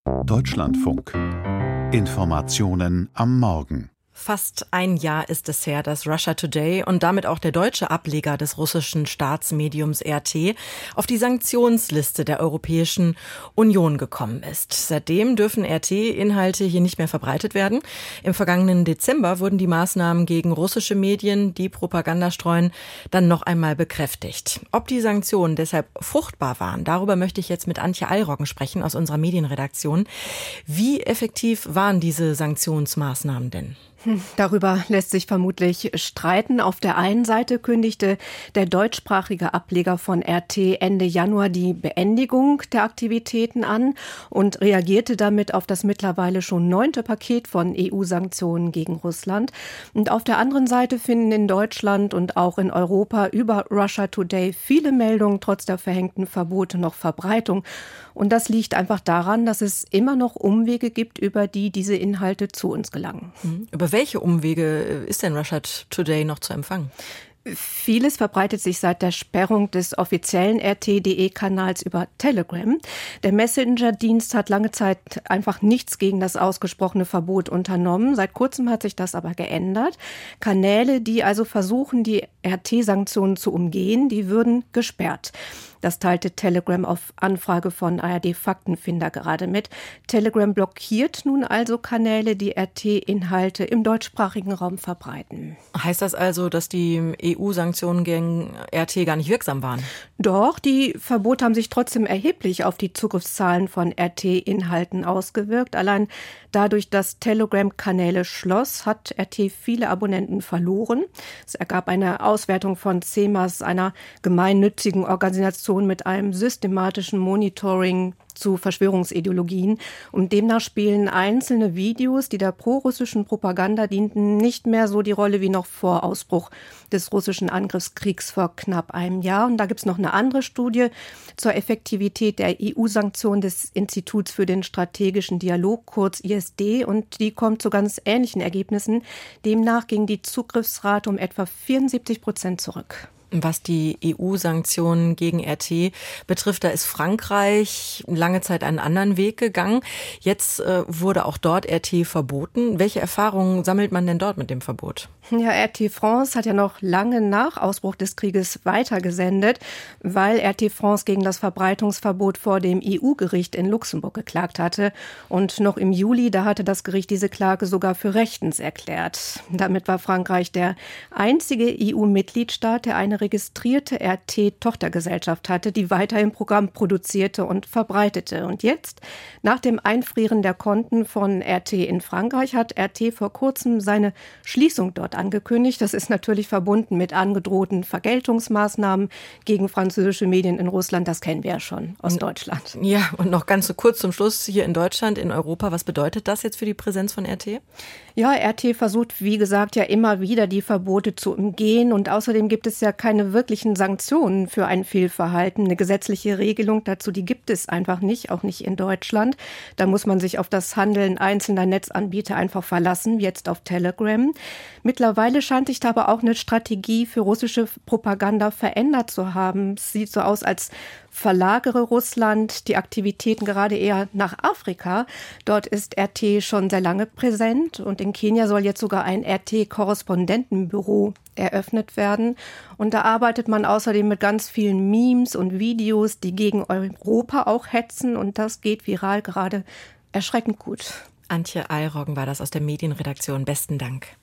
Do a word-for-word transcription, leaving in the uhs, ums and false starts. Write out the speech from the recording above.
Deutschlandfunk. Informationen am Morgen. Fast ein Jahr ist es her, dass Russia Today und damit auch der deutsche Ableger des russischen Staatsmediums R T auf die Sanktionsliste der Europäischen Union gekommen ist. Seitdem dürfen R T-Inhalte hier nicht mehr verbreitet werden. Im vergangenen Dezember wurden die Maßnahmen gegen russische Medien, die Propaganda streuen, dann noch einmal bekräftigt. Ob die Sanktionen deshalb fruchtbar waren, darüber möchte ich jetzt mit Antje Eilroggen sprechen aus unserer Medienredaktion. Wie effektiv waren diese Sanktionsmaßnahmen denn? Darüber lässt sich vermutlich streiten. Auf der einen Seite kündigte der deutschsprachige Ableger von R T Ende Januar die Beendigung der Aktivitäten an und reagierte damit auf das mittlerweile schon neunte Paket von E U-Sanktionen gegen Russland. Und auf der anderen Seite finden in Deutschland und auch in Europa über Russia Today viele Meldungen trotz der verhängten Verbote noch Verbreitung. Und das liegt einfach daran, dass es immer noch Umwege gibt, über die diese Inhalte zu uns gelangen. Mhm. Über welche Umwege ist denn Russia Today noch zu empfangen? Vieles verbreitet sich seit der Sperrung des offiziellen R T Punkt D E-Kanals über Telegram. Der Messenger-Dienst hat lange Zeit einfach nichts gegen das ausgesprochene Verbot unternommen. Seit kurzem hat sich das aber geändert. Kanäle, die also versuchen, die R T-Sanktionen zu umgehen, die würden gesperrt. Das teilte Telegram auf Anfrage von A R D Faktenfinder gerade mit. Telegram blockiert nun also Kanäle, die R T-Inhalte im deutschsprachigen Raum verbreiten. Heißt das also, dass die E U-Sanktionen gegen R T gar nicht wirksam waren? Doch, die Verbote haben sich trotzdem erheblich auf die Zugriffszahlen von R T-Inhalten ausgewirkt. Allein dadurch, dass Telegram Kanäle schloss, hat R T viele Abonnenten verloren. Es ergab eine Auswertung von C E M A S, einer gemeinnützigen Organisation mit einem systematischen Monitoring zu Verschwörungsideologien. Und demnach spielen einzelne Videos, die der prorussischen Propaganda dienten, nicht mehr so die Rolle wie noch vor Ausbruch des russischen Angriffskriegs vor knapp einem Jahr. Und da gibt es noch eine andere Studie zur Effektivität der E U-Sanktionen des Instituts für den strategischen Dialog, kurz I S D, und die kommt zu ganz ähnlichen Ergebnissen. Demnach ging die Zugriffsrate um etwa vierundsiebzig Prozent zurück. Was die E U-Sanktionen gegen R T betrifft, da ist Frankreich lange Zeit einen anderen Weg gegangen. Jetzt äh, wurde auch dort R T verboten. Welche Erfahrungen sammelt man denn dort mit dem Verbot? Ja, R T France hat ja noch lange nach Ausbruch des Krieges weitergesendet, weil R T France gegen das Verbreitungsverbot vor dem E U-Gericht in Luxemburg geklagt hatte. Und noch im Juli, da hatte das Gericht diese Klage sogar für rechtens erklärt. Damit war Frankreich der einzige E U-Mitgliedstaat, der eine registrierte R T-Tochtergesellschaft hatte, die weiterhin Programm produzierte und verbreitete. Und jetzt, nach dem Einfrieren der Konten von R T in Frankreich, hat R T vor kurzem seine Schließung dort angekündigt. Das ist natürlich verbunden mit angedrohten Vergeltungsmaßnahmen gegen französische Medien in Russland. Das kennen wir ja schon aus Deutschland. Ja, und noch ganz so kurz zum Schluss hier in Deutschland, in Europa. Was bedeutet das jetzt für die Präsenz von R T? Ja, R T versucht, wie gesagt, ja immer wieder die Verbote zu umgehen. Und außerdem gibt es ja keine wirklichen Sanktionen für ein Fehlverhalten. Eine gesetzliche Regelung dazu, die gibt es einfach nicht, auch nicht in Deutschland. Da muss man sich auf das Handeln einzelner Netzanbieter einfach verlassen, wie jetzt auf Telegram. Mittlerweile scheint sich da aber auch eine Strategie für russische Propaganda verändert zu haben. Es sieht so aus, als verlagere Russland die Aktivitäten gerade eher nach Afrika. Dort ist R T schon sehr lange präsent und in Kenia soll jetzt sogar ein R T-Korrespondentenbüro eröffnet werden. Und da arbeitet man außerdem mit ganz vielen Memes und Videos, die gegen Europa auch hetzen, und das geht viral gerade erschreckend gut. Antje Eilroggen war das aus der Medienredaktion. Besten Dank.